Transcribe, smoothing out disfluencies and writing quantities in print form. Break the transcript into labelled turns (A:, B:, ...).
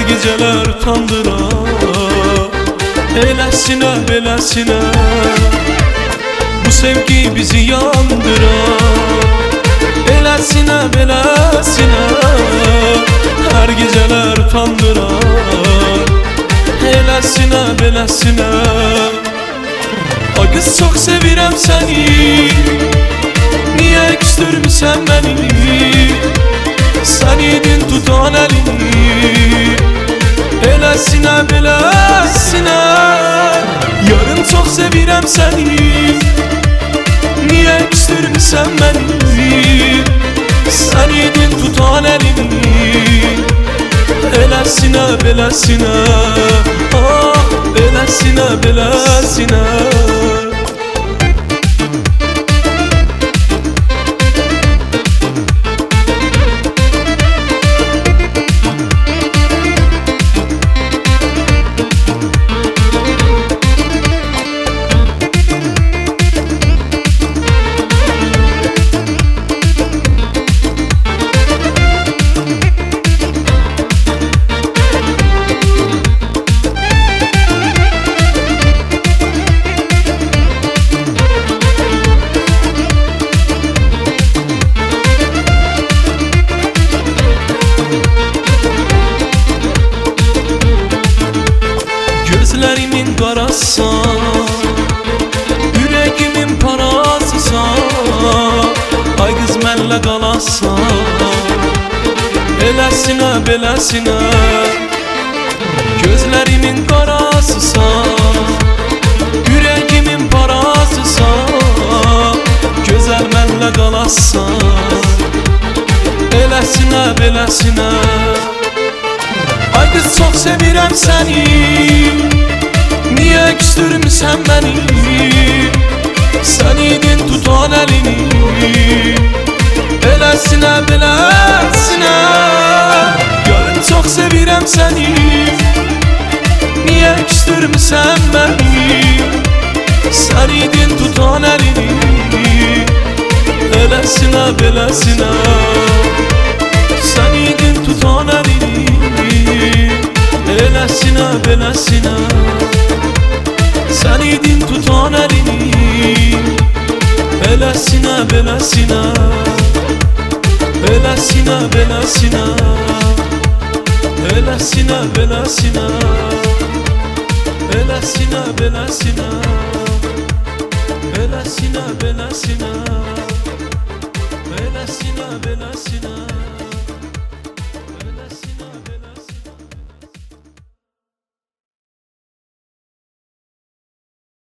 A: geceler utandıra, elesine belesine bu sevgi bizi yandıra, elesine belesine her geceler utandıra, elesine belesine. Ay kız çok sevirem seni, niye küstürmüşsen beni? Sen idin tutan elini, elesine belesine. Yarın çok sevirem seni, niye küstürmüşsen beni? Sen idin tutan elini, elesine belesine. Ah, elesine belesine. Gözlerimin qarasısan, yüreğimin parasısan. Ay qız mənlə qalasan, eləsinə beləsinə. Gözlerimin qarasısan, yüreğimin parasısan. Gözəl mənlə qalasan, eləsinə beləsinə. Ay kız çok sevirem seni, niye küstürmüşsen beni? Sen idin tutan elini, elesine belesine. Yarın çok sevirem seni, niye küstürmüşsen beni? Sen idin tutan elini, elesine belesine. Sen idin tutan elini, elesine belesine. Sen idin tutan elini, elesine belesine. Elesine belesine, elesine belesine. Elesine belesine, elesine belesine. Elesine belesine.